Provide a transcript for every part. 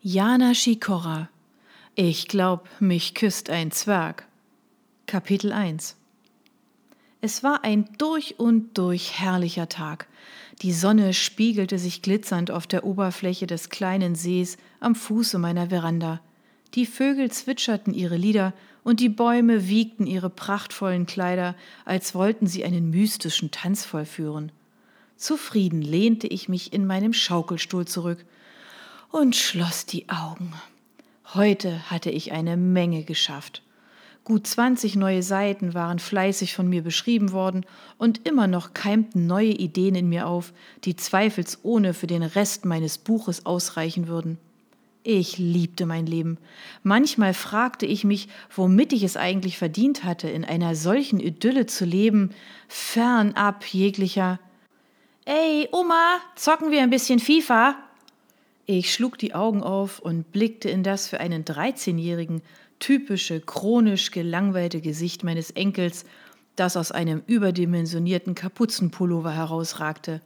Jana Schikora. Ich glaub, mich küsst ein Zwerg. Kapitel 1. Es war ein durch und durch herrlicher Tag. Die Sonne spiegelte sich glitzernd auf der Oberfläche des kleinen Sees am Fuße meiner Veranda. Die Vögel zwitscherten ihre Lieder und die Bäume wiegten ihre prachtvollen Kleider, als wollten sie einen mystischen Tanz vollführen. Zufrieden lehnte ich mich in meinem Schaukelstuhl zurück und schloss die Augen. Heute hatte ich eine Menge geschafft. Gut 20 neue Seiten waren fleißig von mir beschrieben worden und immer noch keimten neue Ideen in mir auf, die zweifelsohne für den Rest meines Buches ausreichen würden. Ich liebte mein Leben. Manchmal fragte ich mich, womit ich es eigentlich verdient hatte, in einer solchen Idylle zu leben, fernab jeglicher »Ey, Oma, zocken wir ein bisschen FIFA?« Ich schlug die Augen auf und blickte in das für einen 13-Jährigen typische, chronisch gelangweilte Gesicht meines Enkels, das aus einem überdimensionierten Kapuzenpullover herausragte.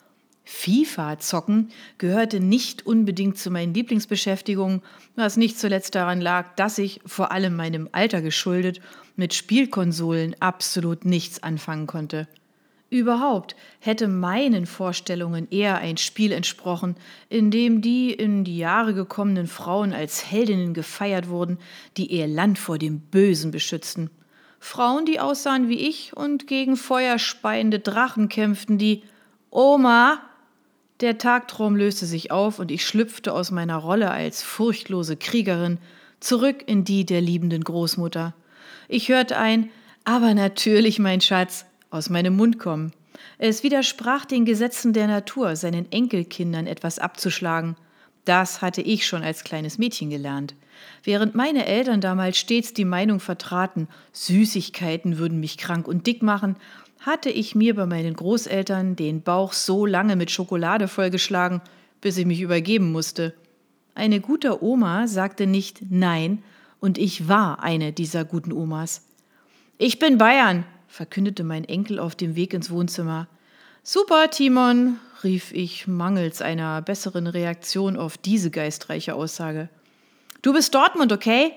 FIFA zocken gehörte nicht unbedingt zu meinen Lieblingsbeschäftigungen, was nicht zuletzt daran lag, dass ich, vor allem meinem Alter geschuldet, mit Spielkonsolen absolut nichts anfangen konnte. Überhaupt hätte meinen Vorstellungen eher ein Spiel entsprochen, in dem die in die Jahre gekommenen Frauen als Heldinnen gefeiert wurden, die ihr Land vor dem Bösen beschützten. Frauen, die aussahen wie ich und gegen feuerspeiende Drachen kämpften, die »Oma!« Der Tagtraum löste sich auf und ich schlüpfte aus meiner Rolle als furchtlose Kriegerin zurück in die der liebenden Großmutter. Ich hörte ein »Aber natürlich, mein Schatz« aus meinem Mund kommen. Es widersprach den Gesetzen der Natur, seinen Enkelkindern etwas abzuschlagen. Das hatte ich schon als kleines Mädchen gelernt. Während meine Eltern damals stets die Meinung vertraten, Süßigkeiten würden mich krank und dick machen, hatte ich mir bei meinen Großeltern den Bauch so lange mit Schokolade vollgeschlagen, bis ich mich übergeben musste. Eine gute Oma sagte nicht Nein, und ich war eine dieser guten Omas. »Ich bin Bayern«, verkündete mein Enkel auf dem Weg ins Wohnzimmer. »Super, Timon«, rief ich mangels einer besseren Reaktion auf diese geistreiche Aussage. »Du bist Dortmund, okay?«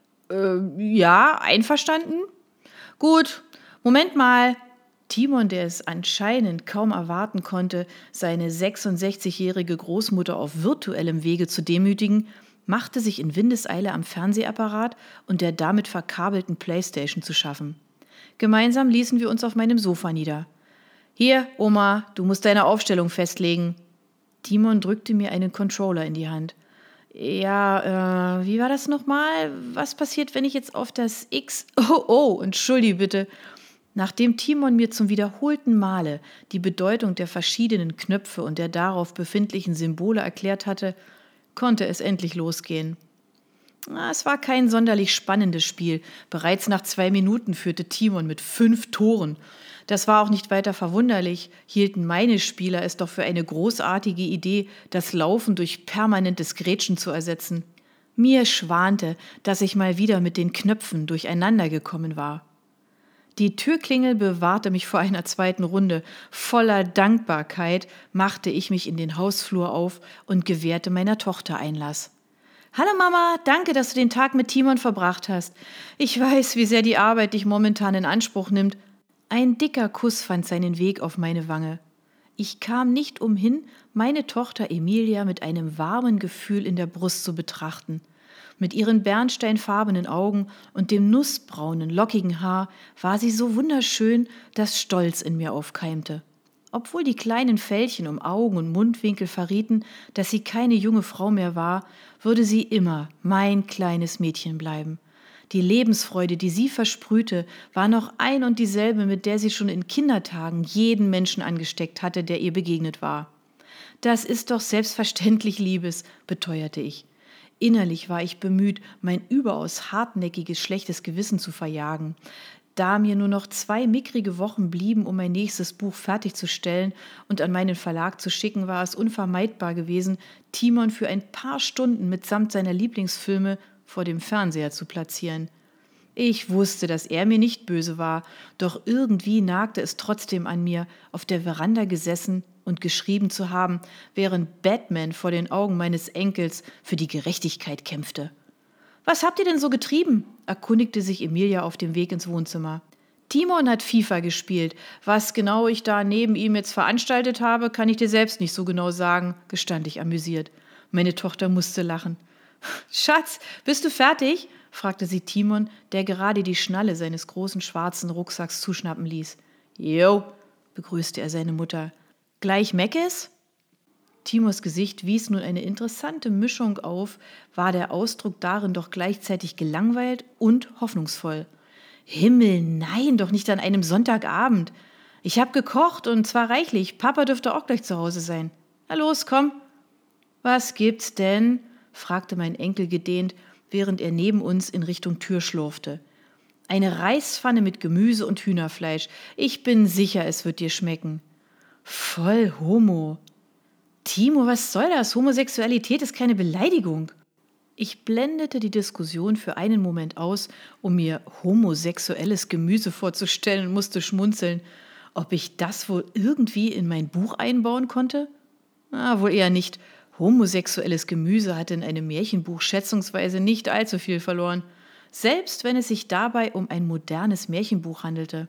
Ja, einverstanden?« »Gut, Moment mal.« Timon, der es anscheinend kaum erwarten konnte, seine 66-jährige Großmutter auf virtuellem Wege zu demütigen, machte sich in Windeseile am Fernsehapparat und der damit verkabelten Playstation zu schaffen. Gemeinsam ließen wir uns auf meinem Sofa nieder. »Hier, Oma, du musst deine Aufstellung festlegen.« Timon drückte mir einen Controller in die Hand. »Ja, wie war das nochmal? Was passiert, wenn ich jetzt auf das X... Oh, entschuldige bitte.« Nachdem Timon mir zum wiederholten Male die Bedeutung der verschiedenen Knöpfe und der darauf befindlichen Symbole erklärt hatte, konnte es endlich losgehen. Es war kein sonderlich spannendes Spiel. Bereits nach 2 Minuten führte Timon mit 5 Toren. Das war auch nicht weiter verwunderlich, hielten meine Spieler es doch für eine großartige Idee, das Laufen durch permanentes Grätschen zu ersetzen. Mir schwante, dass ich mal wieder mit den Knöpfen durcheinander gekommen war. Die Türklingel bewahrte mich vor einer zweiten Runde. Voller Dankbarkeit machte ich mich in den Hausflur auf und gewährte meiner Tochter Einlass. »Hallo Mama, danke, dass du den Tag mit Timon verbracht hast. Ich weiß, wie sehr die Arbeit dich momentan in Anspruch nimmt.« Ein dicker Kuss fand seinen Weg auf meine Wange. Ich kam nicht umhin, meine Tochter Emilia mit einem warmen Gefühl in der Brust zu betrachten. Mit ihren bernsteinfarbenen Augen und dem nussbraunen, lockigen Haar war sie so wunderschön, dass Stolz in mir aufkeimte. Obwohl die kleinen Fältchen um Augen und Mundwinkel verrieten, dass sie keine junge Frau mehr war, würde sie immer mein kleines Mädchen bleiben. Die Lebensfreude, die sie versprühte, war noch ein und dieselbe, mit der sie schon in Kindertagen jeden Menschen angesteckt hatte, der ihr begegnet war. »Das ist doch selbstverständlich, Liebes«, beteuerte ich. Innerlich war ich bemüht, mein überaus hartnäckiges, schlechtes Gewissen zu verjagen. Da mir nur noch 2 mickrige Wochen blieben, um mein nächstes Buch fertigzustellen und an meinen Verlag zu schicken, war es unvermeidbar gewesen, Timon für ein paar Stunden mitsamt seiner Lieblingsfilme vor dem Fernseher zu platzieren. Ich wusste, dass er mir nicht böse war, doch irgendwie nagte es trotzdem an mir, auf der Veranda gesessen und geschrieben zu haben, während Batman vor den Augen meines Enkels für die Gerechtigkeit kämpfte. »Was habt ihr denn so getrieben?« erkundigte sich Emilia auf dem Weg ins Wohnzimmer. »Timon hat FIFA gespielt. Was genau ich da neben ihm jetzt veranstaltet habe, kann ich dir selbst nicht so genau sagen«, gestand ich amüsiert. Meine Tochter musste lachen. »Schatz, bist du fertig?« fragte sie Timon, der gerade die Schnalle seines großen schwarzen Rucksacks zuschnappen ließ. »Jo«, begrüßte er seine Mutter. »Gleich Meckes?« Timos Gesicht wies nun eine interessante Mischung auf, war der Ausdruck darin doch gleichzeitig gelangweilt und hoffnungsvoll. »Himmel, nein, doch nicht an einem Sonntagabend. Ich habe gekocht und zwar reichlich. Papa dürfte auch gleich zu Hause sein. Na los, komm.« »Was gibt's denn?« fragte mein Enkel gedehnt, während er neben uns in Richtung Tür schlurfte. »Eine Reispfanne mit Gemüse und Hühnerfleisch. Ich bin sicher, es wird dir schmecken.« »Voll Homo.« »Timo, was soll das? Homosexualität ist keine Beleidigung.« Ich blendete die Diskussion für einen Moment aus, um mir homosexuelles Gemüse vorzustellen und musste schmunzeln. Ob ich das wohl irgendwie in mein Buch einbauen konnte? Wohl eher nicht. Homosexuelles Gemüse hatte in einem Märchenbuch schätzungsweise nicht allzu viel verloren, selbst wenn es sich dabei um ein modernes Märchenbuch handelte.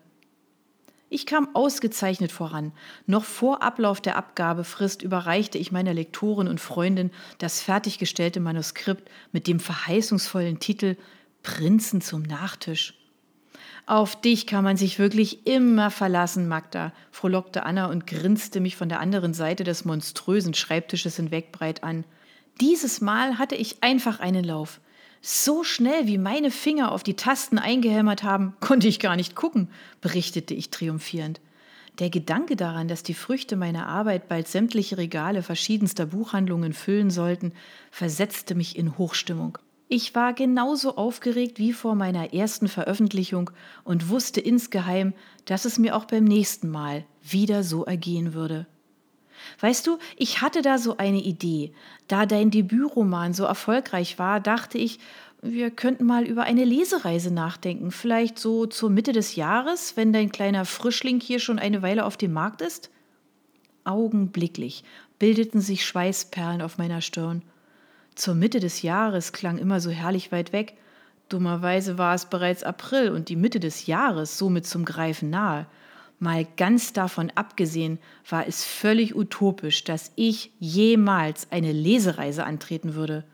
Ich kam ausgezeichnet voran. Noch vor Ablauf der Abgabefrist überreichte ich meiner Lektorin und Freundin das fertiggestellte Manuskript mit dem verheißungsvollen Titel »Prinzen zum Nachtisch«. »Auf dich kann man sich wirklich immer verlassen, Magda«, frohlockte Anna und grinste mich von der anderen Seite des monströsen Schreibtisches hinweg breit an. Dieses Mal hatte ich einfach einen Lauf. »So schnell, wie meine Finger auf die Tasten eingehämmert haben, konnte ich gar nicht gucken«, berichtete ich triumphierend. Der Gedanke daran, dass die Früchte meiner Arbeit bald sämtliche Regale verschiedenster Buchhandlungen füllen sollten, versetzte mich in Hochstimmung. Ich war genauso aufgeregt wie vor meiner ersten Veröffentlichung und wusste insgeheim, dass es mir auch beim nächsten Mal wieder so ergehen würde. Weißt du, ich hatte da so eine Idee. Da dein Debütroman so erfolgreich war, dachte ich, wir könnten mal über eine Lesereise nachdenken. Vielleicht so zur Mitte des Jahres, wenn dein kleiner Frischling hier schon eine Weile auf dem Markt ist? Augenblicklich bildeten sich Schweißperlen auf meiner Stirn. Zur Mitte des Jahres klang immer so herrlich weit weg. Dummerweise war es bereits April und die Mitte des Jahres somit zum Greifen nahe. Mal ganz davon abgesehen, war es völlig utopisch, dass ich jemals eine Lesereise antreten würde.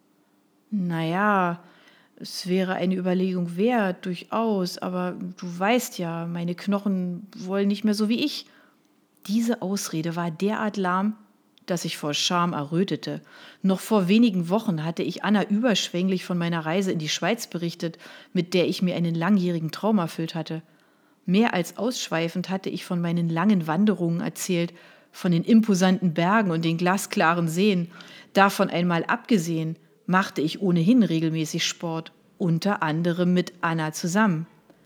Naja, es wäre eine Überlegung wert, durchaus, aber du weißt ja, meine Knochen wollen nicht mehr so wie ich. Diese Ausrede war derart lahm, dass ich vor Scham errötete. Noch vor wenigen Wochen hatte ich Anna überschwänglich von meiner Reise in die Schweiz berichtet, mit der ich mir einen langjährigen Traum erfüllt hatte. Mehr als ausschweifend hatte ich von meinen langen Wanderungen erzählt, von den imposanten Bergen und den glasklaren Seen. Davon einmal abgesehen, machte ich ohnehin regelmäßig Sport, unter anderem mit Anna zusammen.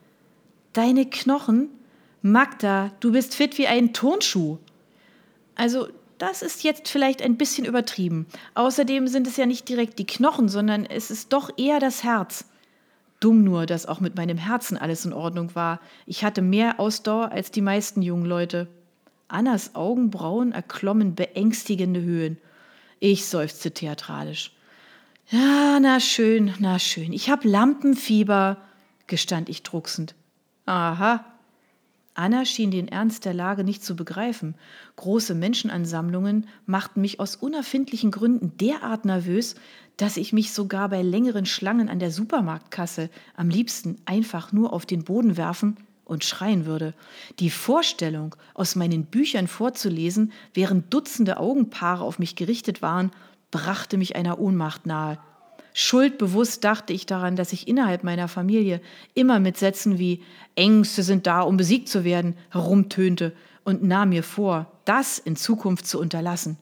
»Deine Knochen? Magda, du bist fit wie ein Turnschuh.« Also, das ist jetzt vielleicht ein bisschen übertrieben. Außerdem sind es ja nicht direkt die Knochen, sondern es ist doch eher das Herz. Dumm nur, dass auch mit meinem Herzen alles in Ordnung war. Ich hatte mehr Ausdauer als die meisten jungen Leute. Annas Augenbrauen erklommen beängstigende Höhen. Ich seufzte theatralisch. »Ja, na schön. Ich hab Lampenfieber«, gestand ich drucksend. »Aha.« Anna schien den Ernst der Lage nicht zu begreifen. Große Menschenansammlungen machten mich aus unerfindlichen Gründen derart nervös, dass ich mich sogar bei längeren Schlangen an der Supermarktkasse am liebsten einfach nur auf den Boden werfen und schreien würde. Die Vorstellung, aus meinen Büchern vorzulesen, während Dutzende Augenpaare auf mich gerichtet waren, brachte mich einer Ohnmacht nahe. Schuldbewusst dachte ich daran, dass ich innerhalb meiner Familie immer mit Sätzen wie »Ängste sind da, um besiegt zu werden« herumtönte und nahm mir vor, das in Zukunft zu unterlassen.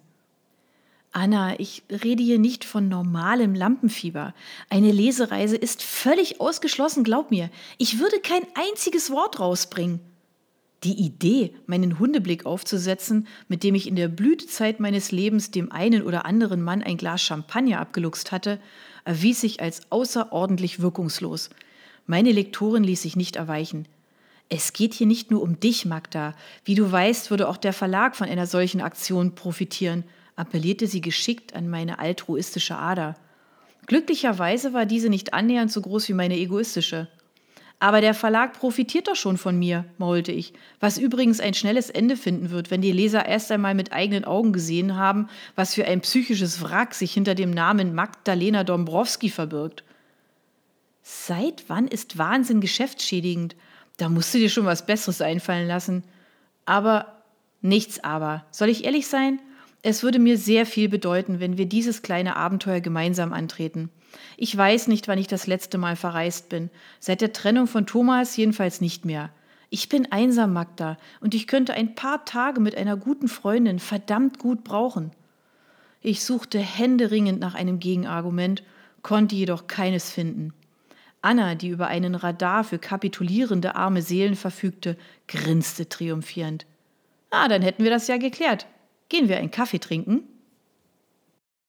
Anna, ich rede hier nicht von normalem Lampenfieber. Eine Lesereise ist völlig ausgeschlossen, glaub mir. Ich würde kein einziges Wort rausbringen. Die Idee, meinen Hundeblick aufzusetzen, mit dem ich in der Blütezeit meines Lebens dem einen oder anderen Mann ein Glas Champagner abgeluchst hatte, erwies sich als außerordentlich wirkungslos. Meine Lektorin ließ sich nicht erweichen. Es geht hier nicht nur um dich, Magda. Wie du weißt, würde auch der Verlag von einer solchen Aktion profitieren, appellierte sie geschickt an meine altruistische Ader. Glücklicherweise war diese nicht annähernd so groß wie meine egoistische. Aber der Verlag profitiert doch schon von mir, maulte ich, was übrigens ein schnelles Ende finden wird, wenn die Leser erst einmal mit eigenen Augen gesehen haben, was für ein psychisches Wrack sich hinter dem Namen Magdalena Dombrowski verbirgt. Seit wann ist Wahnsinn geschäftsschädigend? Da musst du dir schon was Besseres einfallen lassen. Aber, nichts aber. Soll ich ehrlich sein? Es würde mir sehr viel bedeuten, wenn wir dieses kleine Abenteuer gemeinsam antreten. Ich weiß nicht, wann ich das letzte Mal verreist bin. Seit der Trennung von Thomas jedenfalls nicht mehr. Ich bin einsam, Magda, und ich könnte ein paar Tage mit einer guten Freundin verdammt gut brauchen. Ich suchte händeringend nach einem Gegenargument, konnte jedoch keines finden. Anna, die über einen Radar für kapitulierende arme Seelen verfügte, grinste triumphierend. Dann hätten wir das ja geklärt. Gehen wir einen Kaffee trinken?